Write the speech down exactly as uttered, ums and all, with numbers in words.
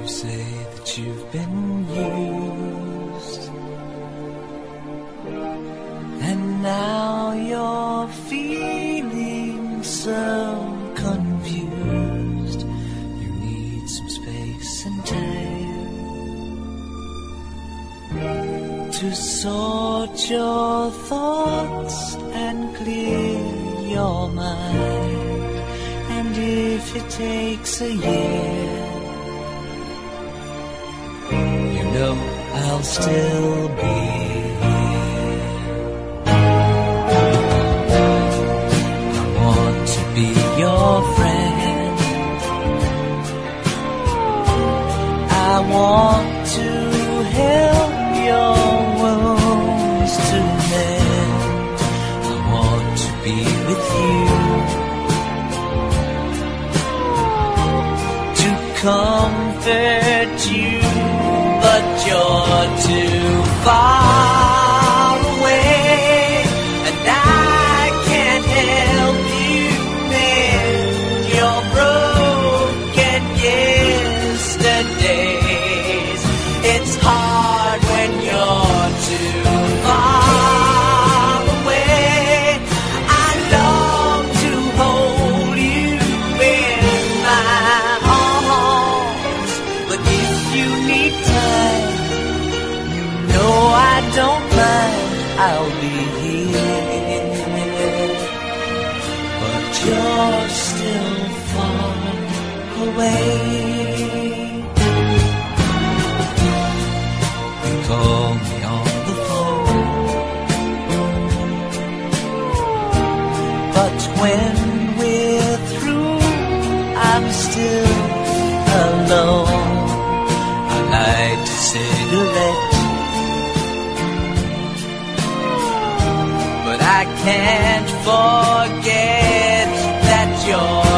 say that you've been used, and now you're feeling so confused. You need some space and time to sort your thoughts and clear your mind. And if it takes a year, you know I'll still be here. I want to be your friend. I want to help your wounds to mend. I want to be with you, to comfort you, but you're too far away, and I can't help you mend your broken yesterdays. It's hard when you're too far away. I long to hold you in my arms, but if you need time, you know I don't mind. I'll be here, but you're still far away. Call me on the phone, but when we're through, I'm still alone. I light a cigarette, but I can't forget that you're